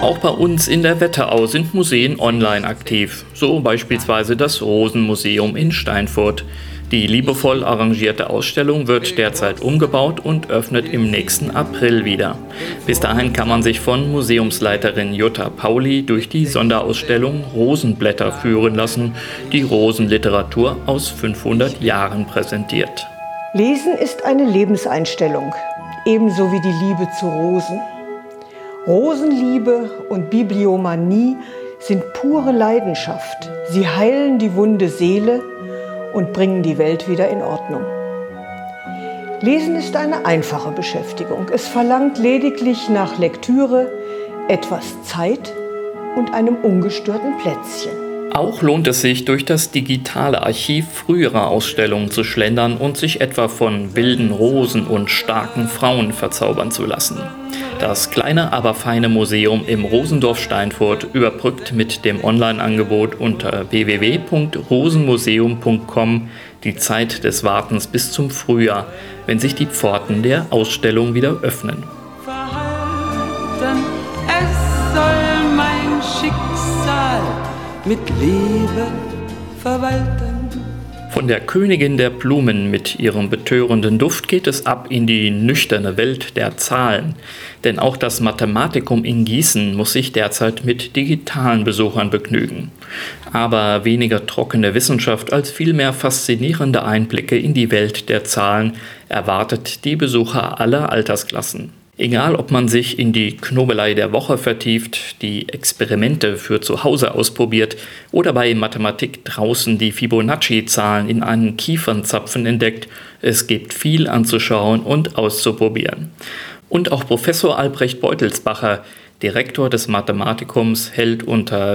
Auch bei uns in der Wetterau sind Museen online aktiv, so beispielsweise das Rosenmuseum in Steinfurt. Die liebevoll arrangierte Ausstellung wird derzeit umgebaut und öffnet im nächsten April wieder. Bis dahin kann man sich von Museumsleiterin Jutta Pauli durch die Sonderausstellung Rosenblätter führen lassen, die Rosenliteratur aus 500 Jahren präsentiert. Lesen ist eine Lebenseinstellung, ebenso wie die Liebe zu Rosen. Rosenliebe und Bibliomanie sind pure Leidenschaft. Sie heilen die wunde Seele und bringen die Welt wieder in Ordnung. Lesen ist eine einfache Beschäftigung. Es verlangt lediglich nach Lektüre, etwas Zeit und einem ungestörten Plätzchen. Auch lohnt es sich, durch das digitale Archiv früherer Ausstellungen zu schlendern und sich etwa von wilden Rosen und starken Frauen verzaubern zu lassen. Das kleine, aber feine Museum im Rosendorf Steinfurt überbrückt mit dem Online-Angebot unter www.rosenmuseum.com die Zeit des Wartens bis zum Frühjahr, wenn sich die Pforten der Ausstellung wieder öffnen. Verhalten, es soll mein Schicksal mit Liebe verwalten. Von der Königin der Blumen mit ihrem betörenden Duft geht es ab in die nüchterne Welt der Zahlen. Denn auch das Mathematikum in Gießen muss sich derzeit mit digitalen Besuchern begnügen. Aber weniger trockene Wissenschaft als vielmehr faszinierende Einblicke in die Welt der Zahlen erwartet die Besucher aller Altersklassen. Egal, ob man sich in die Knobelei der Woche vertieft, die Experimente für zu Hause ausprobiert oder bei Mathematik draußen die Fibonacci-Zahlen in einen Kiefernzapfen entdeckt, es gibt viel anzuschauen und auszuprobieren. Und auch Professor Albrecht Beutelsbacher, Direktor des Mathematikums, hält unter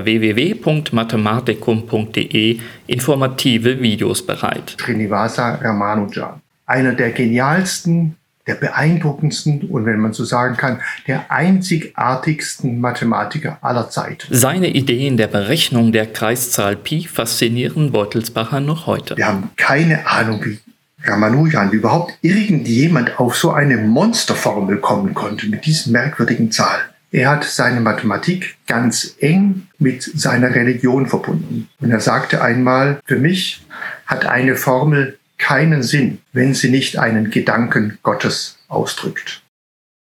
www.mathematikum.de informative Videos bereit. Srinivasa Ramanujan, einer der genialsten, der beeindruckendsten und, wenn man so sagen kann, der einzigartigsten Mathematiker aller Zeiten. Seine Ideen der Berechnung der Kreiszahl Pi faszinieren Beutelsbacher noch heute. Wir haben keine Ahnung, wie Ramanujan, wie überhaupt irgendjemand auf so eine Monsterformel kommen konnte mit diesen merkwürdigen Zahlen. Er hat seine Mathematik ganz eng mit seiner Religion verbunden. Und er sagte einmal, für mich hat eine Formel keinen Sinn, wenn sie nicht einen Gedanken Gottes ausdrückt.